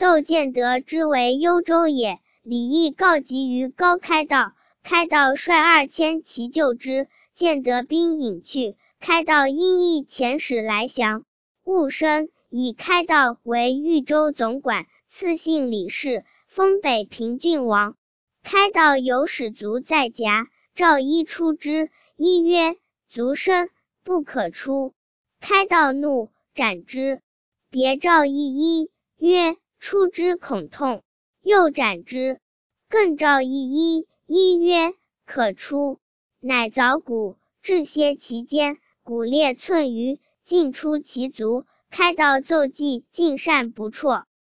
窦建德之为幽州也。李毅告急于高开道，开道率2000骑救之，建德兵引去。开道因议遣使来降。戊申，以开道为豫州总管，赐姓李氏，封北平郡王。开道有使卒在夹，诏一出之，一曰：卒身，不可出。开道怒，斩之。别诏一曰：出之恐痛，又斩之。更诏一曰：可出。乃凿骨，置歇其间，骨裂寸余，尽出其足。开道奏计尽善不辍。